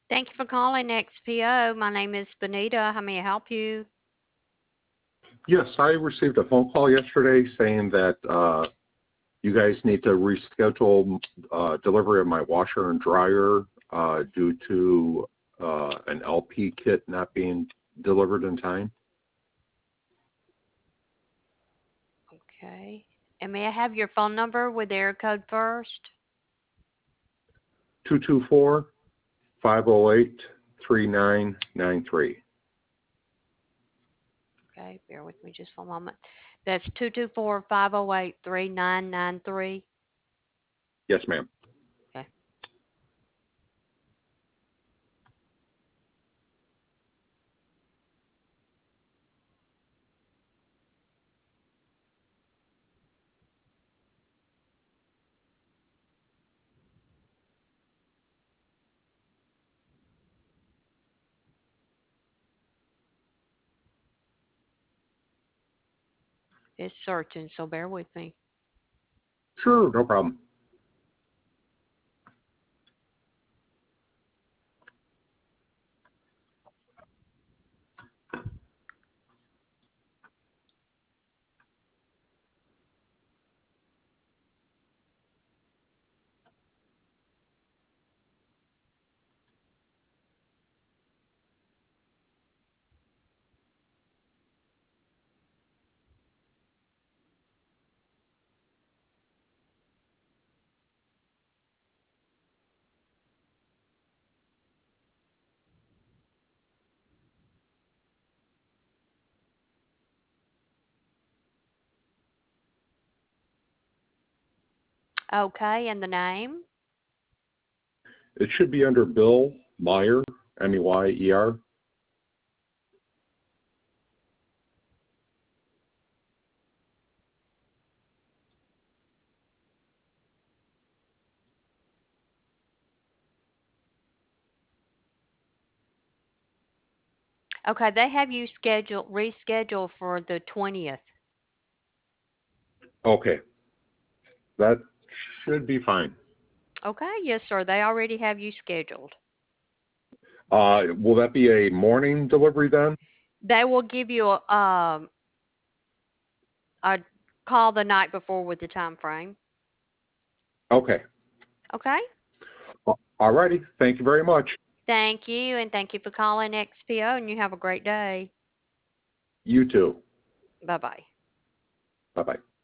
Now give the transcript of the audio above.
Thank you for calling XPO. My name is Benita. How may I help you? Yes, I received a phone call yesterday saying that you guys need to reschedule delivery of my washer and dryer due to an LP kit not being delivered in time. Okay. And may I have your phone number with the area code first? 224-508-3993. Okay, bear with me just for a moment. That's 224-508-3993. Yes, ma'am. Okay. It's searching, so bear with me. Sure, no problem. Okay, and the name? It should be under Bill Meyer, Meyer. Okay, they have you rescheduled for the 20th. Okay, that should be fine. Okay, yes, sir. They already have you scheduled. Will that be a morning delivery then? They will give you a call the night before with the time frame. Okay. Okay? All righty. Thank you very much. Thank you, and thank you for calling XPO, and you have a great day. You too. Bye bye. Bye-bye.